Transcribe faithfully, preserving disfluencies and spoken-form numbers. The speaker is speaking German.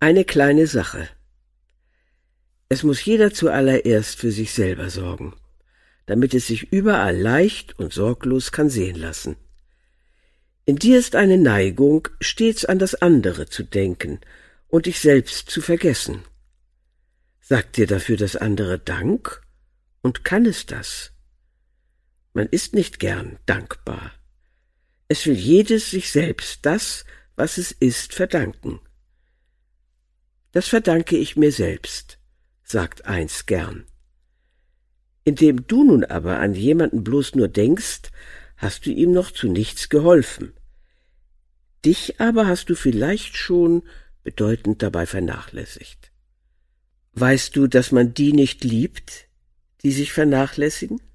Eine kleine Sache. Es muss jeder zuallererst für sich selber sorgen, damit es sich überall leicht und sorglos kann sehen lassen. In dir ist eine Neigung, stets an das andere zu denken und dich selbst zu vergessen. Sagt dir dafür das andere Dank? Und kann es das? Man ist nicht gern dankbar. Es will jedes sich selbst das, was es ist, verdanken. Das verdanke ich mir selbst, sagt eins gern. Indem du nun aber an jemanden bloß nur denkst, hast du ihm noch zu nichts geholfen. Dich aber hast du vielleicht schon bedeutend dabei vernachlässigt. Weißt du, dass man die nicht liebt, die sich vernachlässigen?